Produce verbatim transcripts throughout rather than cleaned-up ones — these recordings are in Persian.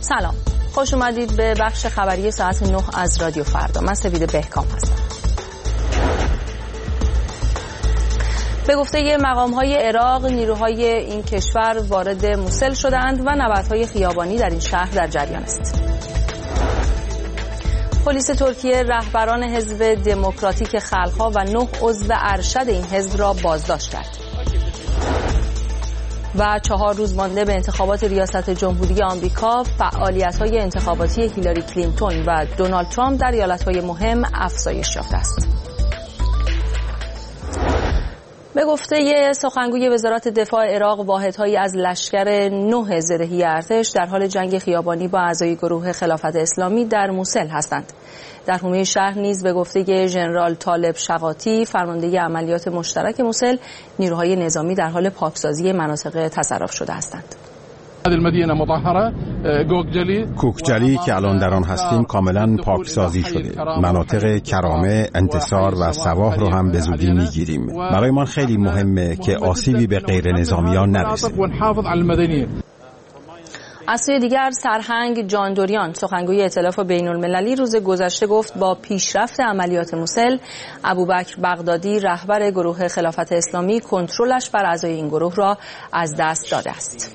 سلام، خوش اومدید به بخش خبری ساعت نه از رادیو فردا. من سوید بهکام هستم. به گفته مقام‌های عراق، نیروهای این کشور وارد موسل شدند و نبردهای خیابانی در این شهر در جریان است. پلیس ترکیه رهبران حزب دموکراتیک خلق‌ها و نه عضو ارشد این حزب را بازداشت کرد. و چهار روز مانده به انتخابات ریاست جمهوری آمریکا، فعالیت‌های انتخاباتی هیلاری کلینتون و دونالد ترامپ در ایالت‌های مهم افزایش یافته است. به گفته سخنگوی وزارت دفاع عراق، واحدهایی از لشکر نه زرهی ارتش در حال جنگ خیابانی با اعضای گروه خلافت اسلامی در موسل هستند. در حومه شهر نیز به گفته ژنرال طالب شقاطی، فرمانده عملیات مشترک موسل، نیروهای نظامی در حال پاکسازی مناطق تصرف شده هستند. کوکجلی که الان در آن هستیم کاملا پاکسازی شده. مناطق کرامه، انتصار و سواح رو هم به زودی میگیریم. برای ما خیلی مهمه که آسیبی به غیر نظامیان نرسه. از سوی دیگر، سرهنگ جان دوریان، سخنگوی ائتلاف بین‌المللی، روز گذشته گفت با پیشرفت عملیات موسل، ابوبکر بغدادی، رهبر گروه خلافت اسلامی، کنترلش بر اعضای این گروه را از دست داده است.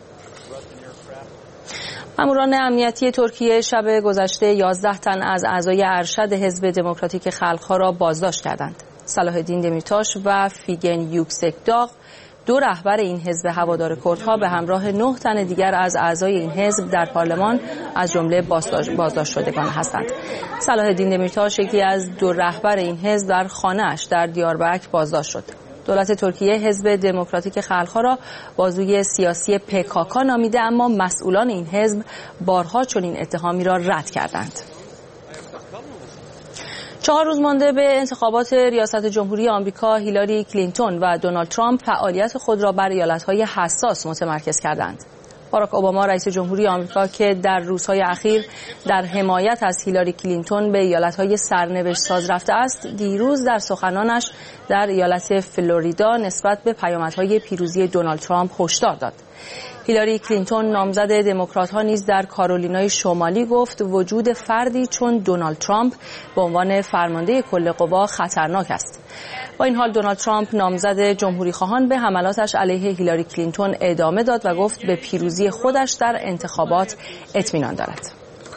ماموران امنیتی ترکیه شب گذشته یازده تن از اعضای ارشد حزب دموکراتیک خلق‌ها را بازداشت کردند. صلاح الدین دمیرتاش و فیگن یوکسکداغ، دو رهبر این حزب هوادار کردها، به همراه نه تن دیگر از اعضای این حزب در پارلمان از جمله بازداشت شدگان هستند. صلاح الدین دمیرتاش، یکی از دو رهبر این حزب، در خانه‌اش در دیاربکر بازداشت شد. دولت ترکیه حزب دموکراتیک خلق‌ها را بازوی سیاسی پکاکا نامیده، اما مسئولان این حزب بارها چنین اتهامی را رد کردند. چهار روز مانده به انتخابات ریاست جمهوری آمریکا، هیلاری کلینتون و دونالد ترامپ فعالیت خود را بر ایالت‌های حساس متمرکز کردند. باراک اوباما، رئیس جمهوری آمریکا که در روزهای اخیر در حمایت از هیلاری کلینتون به ایالت‌های سرنوشت ساز رفته است، دیروز در سخنانش در ایالت فلوریدا نسبت به پیامدهای پیروزی دونالد ترامپ هشدار داد. هیلاری کلینتون، نامزد دموکرات‌ها، نیز در کارولینای شمالی گفت وجود فردی چون دونالد ترامپ به عنوان فرمانده کل قوا خطرناک است. با این حال دونالد ترامپ، نامزد جمهوری‌خواهان، به حملاتش علیه هیلاری کلینتون ادامه داد و گفت به پیروزی خودش در انتخابات اطمینان دارد.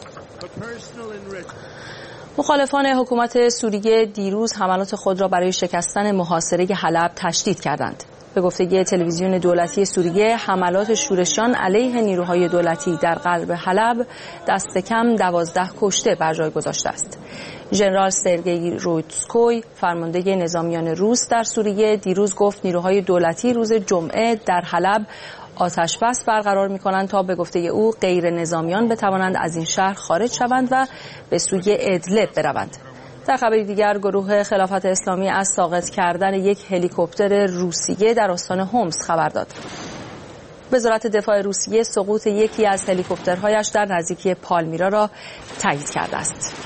مخالفان حکومت سوریه دیروز حملات خود را برای شکستن محاصره حلب تشدید کردند. به گفته تلویزیون دولتی سوریه، حملات شورشیان علیه نیروهای دولتی در قلب حلب دست کم دوازده کشته بر جای گذاشته است. ژنرال سرگئی روتسکوی، فرمانده نظامیان روس در سوریه، دیروز گفت نیروهای دولتی روز جمعه در حلب آتش بس برقرار می‌کنند تا به گفته او غیر نظامیان بتوانند از این شهر خارج شوند و به سوی ادلب بروند. در خبری دیگر، گروه خلافت اسلامی از ساقط کردن یک هلیکوپتر روسیه در استان هومس خبر داد. وزارت دفاع روسیه سقوط یکی از هلیکوپترهایش در نزدیکی پالمیرا را تایید کرده است.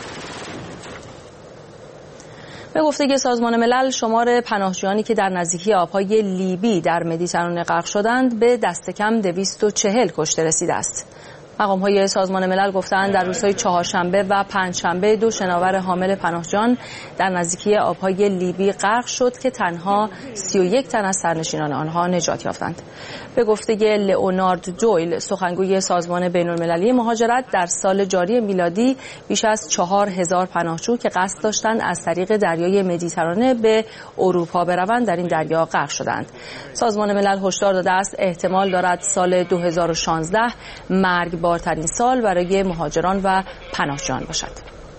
به گفته سازمان ملل، شمار پناهجویانی که در نزدیکی آبهای لیبی در مدیترانه غرق شدند به دست کم دویست و چهل کشته رسیده است. مقام‌های سازمان ملل گفتند در روزهای چهارشنبه و پنجشنبه دو شناور حامل پناهجویان در نزدیکی آبهای لیبی غرق شد که تنها سی و یک تن از سرنشینان آنها نجات یافتند. به گفته لئونارد دویل، سخنگوی سازمان بین‌المللی مهاجرت، در سال جاری میلادی بیش از چهار هزار پناهجو که قصد داشتند از طریق دریای مدیترانه به اروپا بروند در این دریا غرق شدند. سازمان ملل هشدار داده است احتمال دارد سال دو هزار و شانزده مرگبارترین سال برای مهاجران و پناهجویان باشد.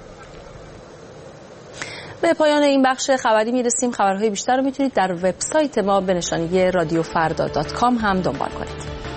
به پایان این بخش خبری میرسیم. خبرهای بیشتر رو میتونید در وبسایت ما به نشانی رادیو فردا دات کام هم دنبال کنید.